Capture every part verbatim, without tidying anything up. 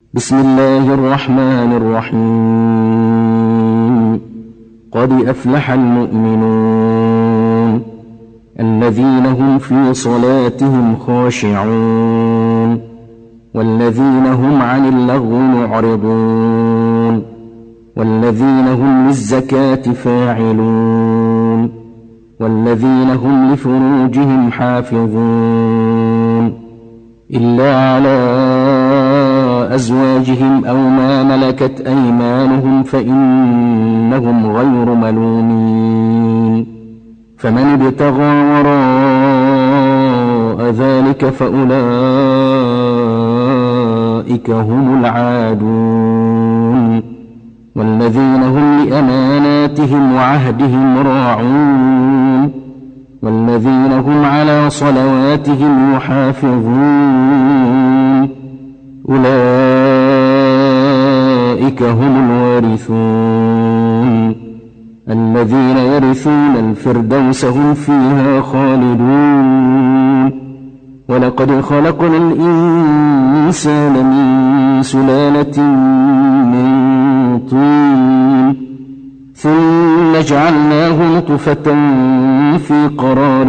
بسم الله الرحمن الرحيم. قد أفلح المؤمنون الذين هم في صلاتهم خاشعون والذين هم عن اللغو معرضون والذين هم للزكاة فاعلون والذين هم لفروجهم حافظون إلا على أزواجهم أو ما ملكت أيمانهم فإنهم غير ملومين. فمن ابتغى وراء ذلك فأولئك هم العادون والذين هم لأماناتهم وعهدهم راعون والذين هم على صلواتهم يحافظون أولئك هم الوارثون الذين يرثون الفردوس هم فيها خالدون. ولقد خلقنا الإنسان من سلالة من طين ثم جعلناه نطفة في قرار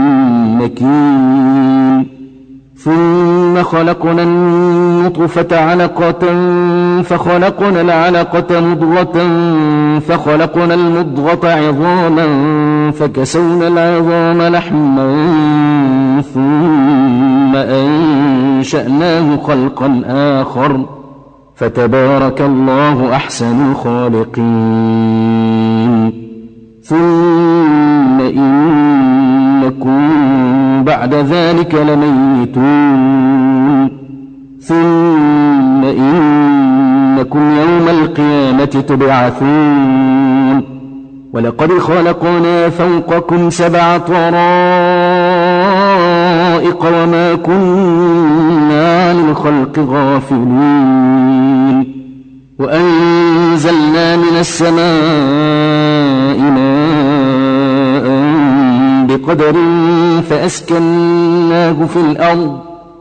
مكين ثم خلقنا النطفة علقة فخلقنا العلقة مضغة فخلقنا المضغة عظاما فكسونا العظام لحما ثم أنشأناه خلقا آخر فتبارك الله أحسن الخالقين. ثم إنكم بعد ذلك لميتون ثم إنكم يوم القيامة تبعثون. ولقد خلقنا فوقكم سبع طرائق وما كنا عن الخلق غافلين وأنزلنا من السماء ماء بقدر فأسكناه في الأرض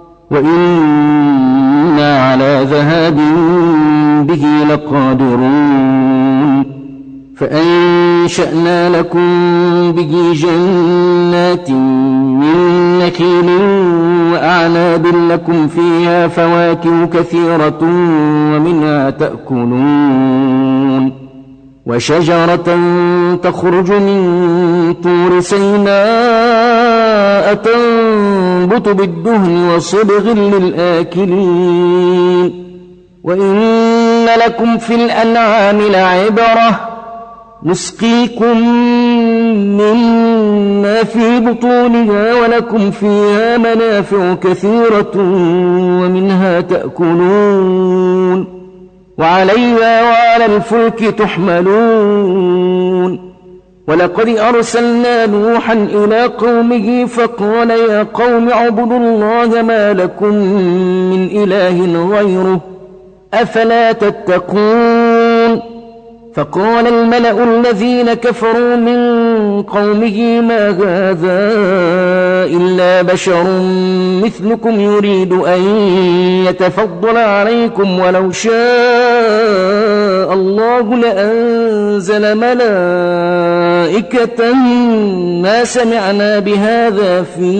وإنا على ذهاب به لقادرون. فأنشأنا لكم به جنات من نخيل وأعناب لكم فيها فواكه كثيرة ومنها تأكلون وشجرة تخرج من طور سيناء تنبت بالدهن وصبغ للآكلين. وإن لكم في الأنعام لعبرة نسقيكم مما في بطونها ولكم فيها منافع كثيرة ومنها تأكلون وعليها وعلى الفلك تحملون. ولقد أرسلنا نوحا إلى قومه فقال يا قوم اعبدوا الله ما لكم من إله غيره أفلا تتقون. فقال الملأ الذين كفروا من قومه ما هذا إلا بشر مثلكم يريد أن يتفضل عليكم ولو شاء الله لأنزل ملائكة ما سمعنا بهذا في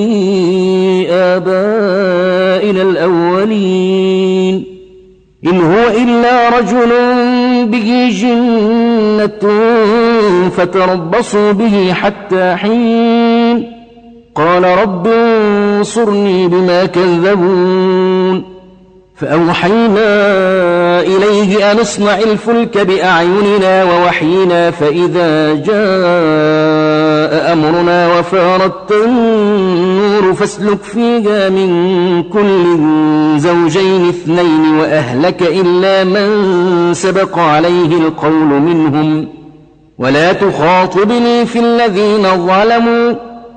آبائنا الأولين إن هو إلا رجل به جنة فتربصوا به حتى حين. قال رب انصرني بما كذبون. فأوحينا إليه أن اصنع الفلك بأعيننا ووحينا فإذا جاء أمرنا وفارت النور فاسلك فيها من كل زوجين اثنين وأهلك إلا من سبق عليه القول منهم ولا تخاطبني في الذين ظلموا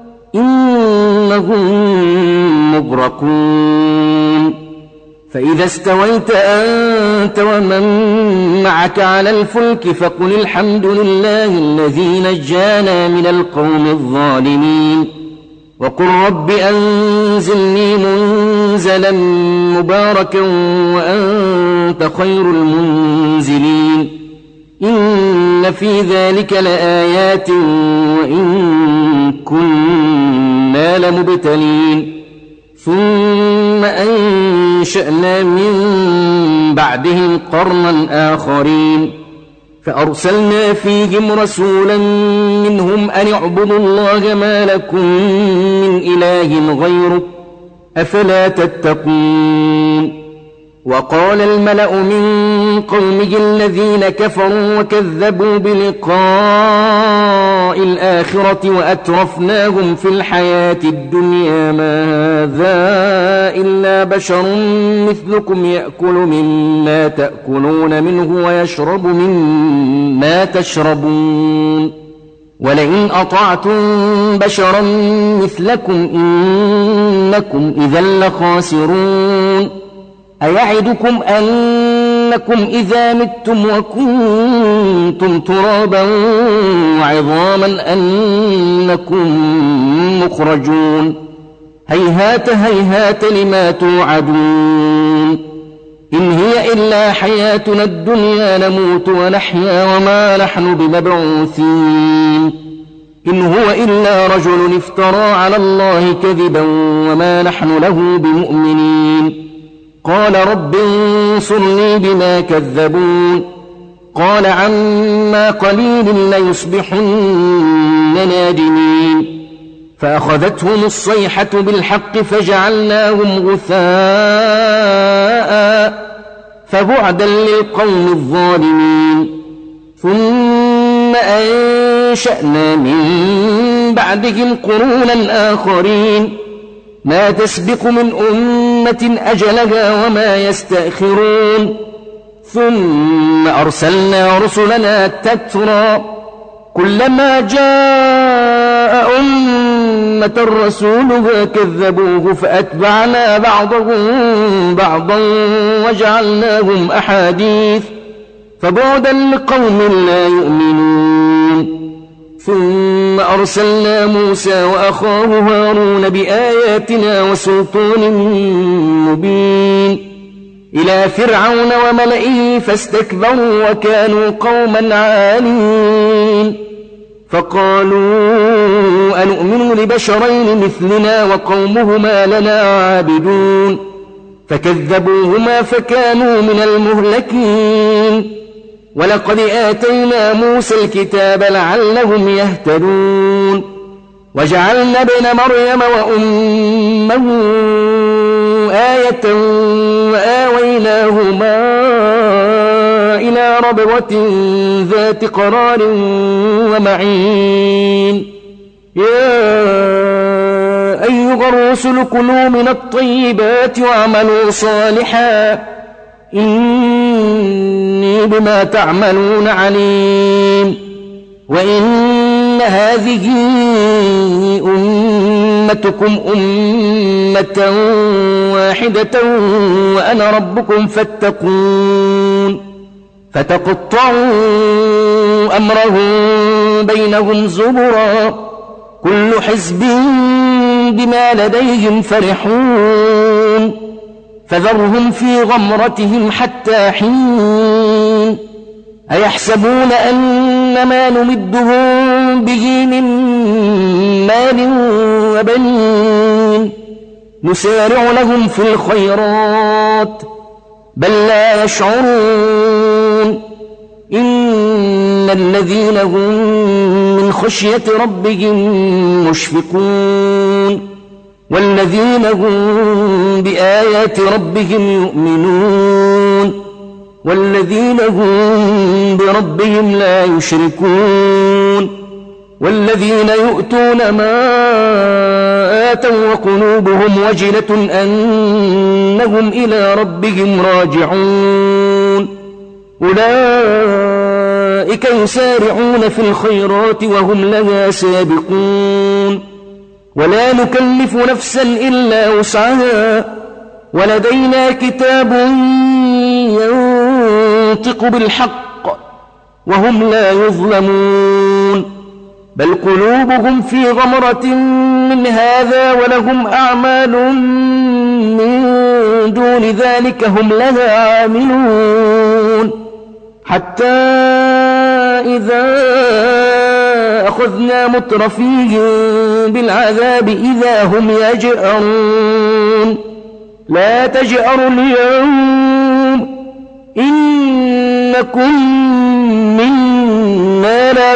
إنهم مغرقون. فإذا استويت أنت ومن معك على الفلك فقل الحمد لله الذي نجانا من القوم الظالمين وقل رب أنزلني منزلا مباركا وأنت خير المنزلين إن في ذلك لآيات وإن كنا لمبتلين ثم أنشأنا من بعدهم قرنا آخرين فأرسلنا فيهم رسولا منهم أن اعبدوا الله ما لكم من إله غيره أفلا تتقون وقال الملأ من قومه الذين كفروا وكذبوا بلقاء الآخرة وأترفناهم في الحياة الدنيا ما هذا إلا بشر مثلكم يأكل مما تأكلون منه ويشرب مما تشربون ولئن أطعتم بشرا مثلكم إنكم إذا لخاسرون أيعدكم أنكم إذا متم وكنتم ترابا وعظاما أنكم مخرجون هيهات هيهات لما توعدون إن هي إلا حياتنا الدنيا نموت ونحيا وما نحن بمبعوثين إن هو إلا رجل افترى على الله كذبا وما نحن له بمؤمنين قال رب انصرني بما كذبون قال عما قليل ليصبحن نادمين فأخذتهم الصيحة بالحق فجعلناهم غثاء فبعدا للقوم الظالمين ثم أنشأنا من بعدهم قرونا آخرين ما تسبق من أمة أجلها وما يستأخرون ثم أرسلنا رسلنا تترى كلما جاء أمة رسولها كذبوه فأتبعنا بعضهم بعضا وجعلناهم أحاديث فبعدا لقوم لا يؤمنون ثم أرسلنا موسى وأخاه هارون بآياتنا وسلطان مبين إلى فرعون وملئه فاستكبروا وكانوا قوما عالين فقالوا أنؤمن لبشرين مثلنا وقومهما لنا عابدون فكذبوهما فكانوا من المهلكين ولقد آتينا موسى الكتاب لعلهم يهتدون وجعلنا ابن مريم وأمه آية وآويناهما إلى ربوة ذات قرار ومعين يا أيها الرسل كلوا من الطيبات واعملوا صالحا إني بما تعملون عليم وإن هذه أمتكم أمة واحدة وأنا ربكم فاتقون فتقطعوا أمرهم بينهم زبرا كل حزب بما لديهم فرحون فذرهم في غمرتهم حتى حين أيحسبون أن ما نمدهم به من مال وبنين نسارع لهم في الخيرات بل لا يشعرون إن الذين هم من خشية ربهم مشفقون والذين هم بآيات ربهم يؤمنون والذين هم بربهم لا يشركون والذين يؤتون ما آتوا وقلوبهم وجلة أنهم إلى ربهم راجعون أولئك يسارعون في الخيرات وهم لها سابقون ولا نكلف نفسا إلا وسعها ولدينا كتاب ينطق بالحق وهم لا يظلمون بل قلوبهم في غمرة من هذا ولهم أعمال من دون ذلك هم لها عاملون حتى إذا أخذنا مترفيهم بالعذاب إذا هم يجأرون لا تجأروا اليوم إنكم منا لا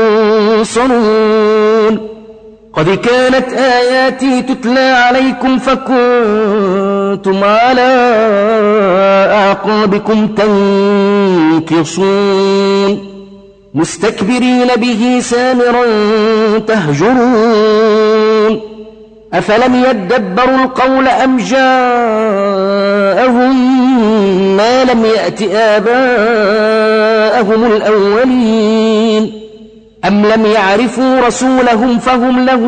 تنصرون قد كانت آياتي تتلى عليكم فكنتم على أعقابكم تنكصون مستكبرين به سامرا تهجرون أفلم يدبروا القول أم جاءهم ما لم يأت آباءهم الأولين أم لم يعرفوا رسولهم فهم له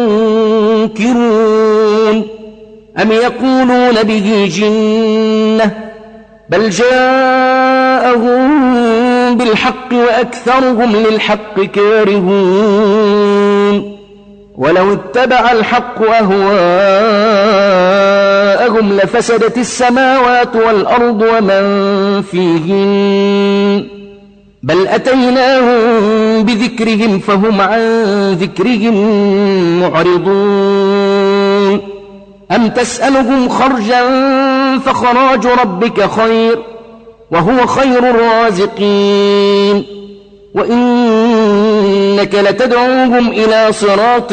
منكرون أم يقولون به جنة بل جاءهم بالحق وأكثرهم للحق كارهون ولو اتبع الحق أهواءهم لفسدت السماوات والأرض ومن فيهن بل أتيناهم بذكرهم فهم عن ذكرهم معرضون أم تسألهم خرجا فخراج ربك خير وهو خير الرازقين وإنك لتدعوهم إلى صراط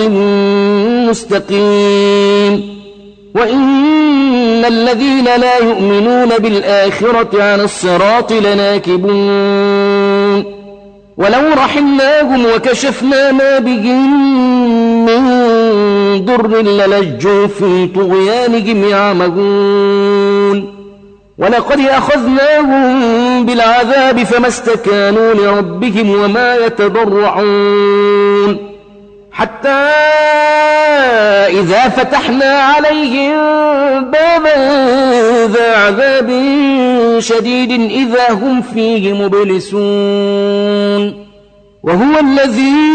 مستقيم وإن الذين لا يؤمنون بالآخرة عن الصراط لناكبون ولو رحمناهم وكشفنا ما بهم من ضر للجوا في طغيانهم يعمهون ولقد أخذناهم بالعذاب فما استكانوا لربهم وما يتضرعون حتى إذا فتحنا عليهم بابا ذا عذاب شديد إذا هم فيه مبلسون وهو الذي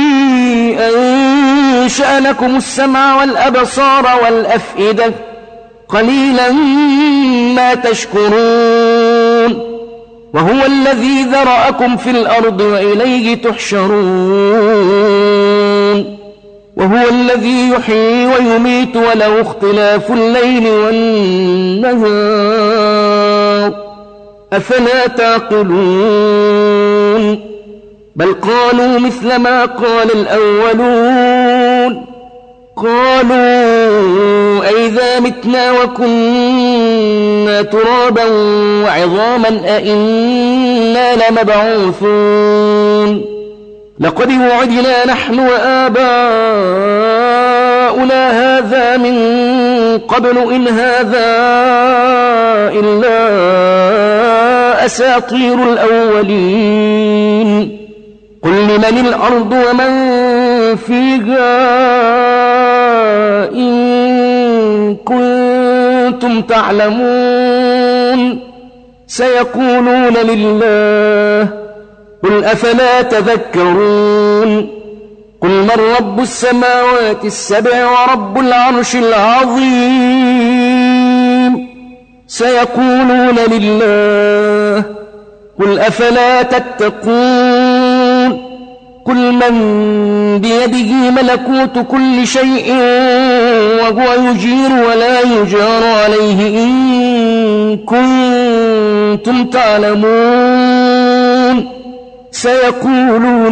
أنشأ لكم السمع والأبصار والأفئدة قليلا ما تشكرون وهو الذي ذرأكم في الأرض وإليه تحشرون وهو الذي يحيي ويميت وله اختلاف الليل والنهار أفلا تعقلون بل قالوا مثل ما قال الأولون قالوا أئذا متنا وكنا ترابا وعظاما أئنا لمبعوثون لقد وعدنا نحن وآباؤنا هذا من قبل إن هذا إلا أساطير الأولين قل لمن الأرض ومن فيها إن كنتم تعلمون سيقولون لله قل أفلا تذكرون قل من رب السماوات السبع ورب العرش العظيم سيقولون لله قل أفلا تتقون قل من بيده ملكوت كل شيء وهو يجير ولا يجار عليه إن كنتم تعلمون سيقولون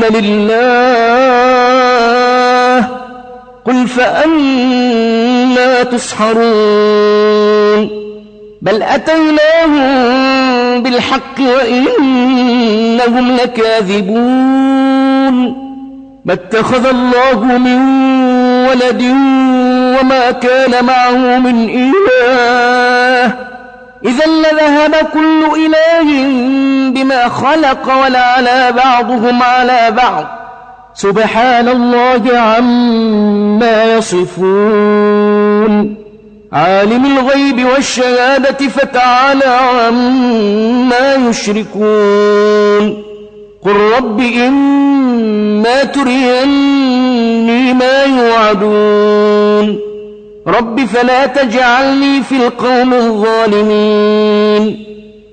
لله قل فأنا تسحرون بل أتيناهم بالحق وإنهم لكاذبون ما اتخذ الله من ولد وما كان معه من إله إذا لذهب كل إله بما خلق ولعلى بعضهم على بعض سبحان الله عما يصفون عالم الغيب والشهادة فتعالى عما يشركون قل رب إما تريني ما يوعدون رب فلا تجعلني في القوم الظالمين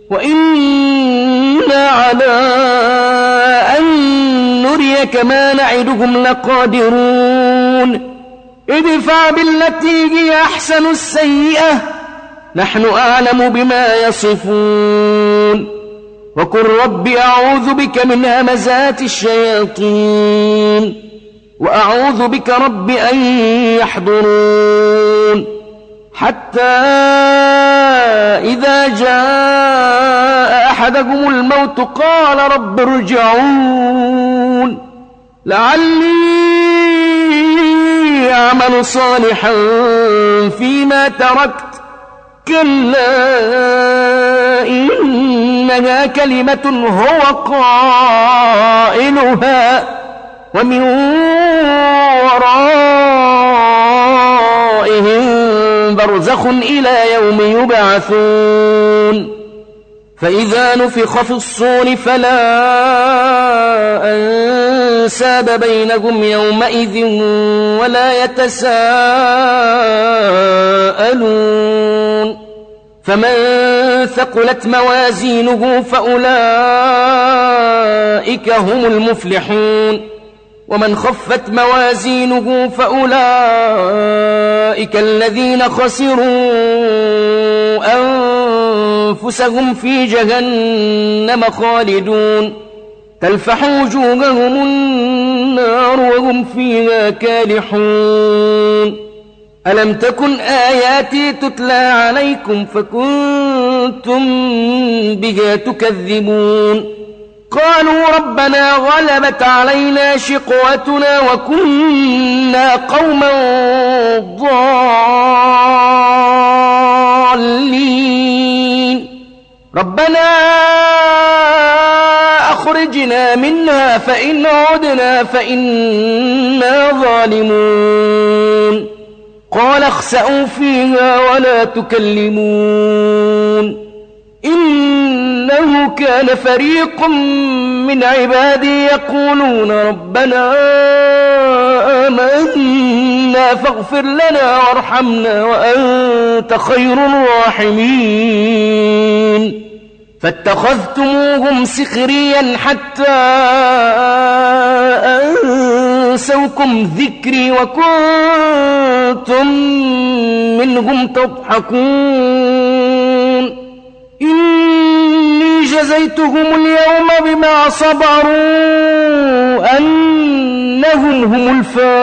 وإنا على أن نريك ما نعدهم لقادرون ادفع بالتي هي أحسن السيئة نحن أعلم بما يصفون وقل رب أعوذ بك من همزات الشياطين وأعوذ بك رب أن يحضرون حتى إذا جاء أحدهم الموت قال رب ارجعون لعلي أعمل صالحا فيما تركت كلا إنها كلمة هو قائلها ومن ورائهم برزخ إلى يوم يبعثون فإذا نفخ في الصور فلا أنساب بينهم يومئذ ولا يتساءلون فمن ثقلت موازينه فأولئك هم المفلحون ومن خفت موازينه فأولئك الذين خسروا أنفسهم في جهنم خالدون تلفح وجوههم النار وهم فيها كالحون ألم تكن آياتي تتلى عليكم فكنتم بها تكذبون قالوا ربنا غلبت علينا شقوتنا وكنا قوما ضالين ربنا أخرجنا منها فإن عدنا فإنا ظالمون قال اخسئوا فيها ولا تكلمون إنه كان فريق من عبادي يقولون ربنا آمنا فاغفر لنا وارحمنا وأنت خير الراحمين فاتخذتموهم سخريا حتى أنسوكم ذكري وكنتم منهم تضحكون إني جزيتهم اليوم بما صبروا أنهم هم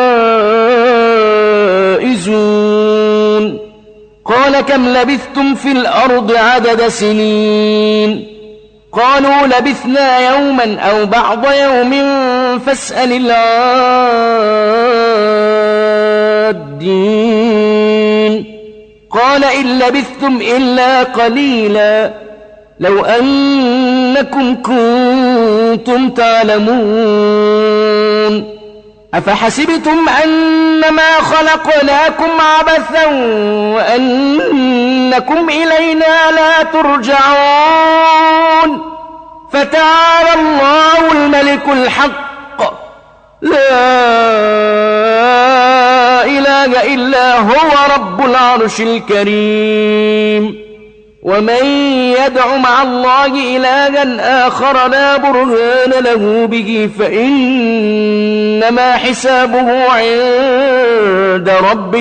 الفائزون قال كم لبثتم في الأرض عدد سنين قالوا لبثنا يوما أو بعض يوم فاسأل العادين قال إن لبثتم إلا قليلا لو أنكم كنتم تعلمون أفحسبتم أنما خلقناكم عبثا وأنكم إلينا لا ترجعون فتعالى الله الملك الحق لا إله إلا هو رب العرش الكريم ومن يدع مع الله إلها آخر لا برهان له به فإنما حسابه عند ربه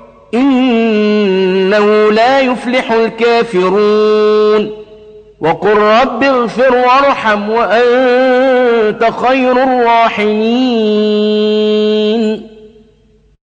إنه لا يفلح الكافرون وقل رب اغفر وارحم وأنت خير الراحمين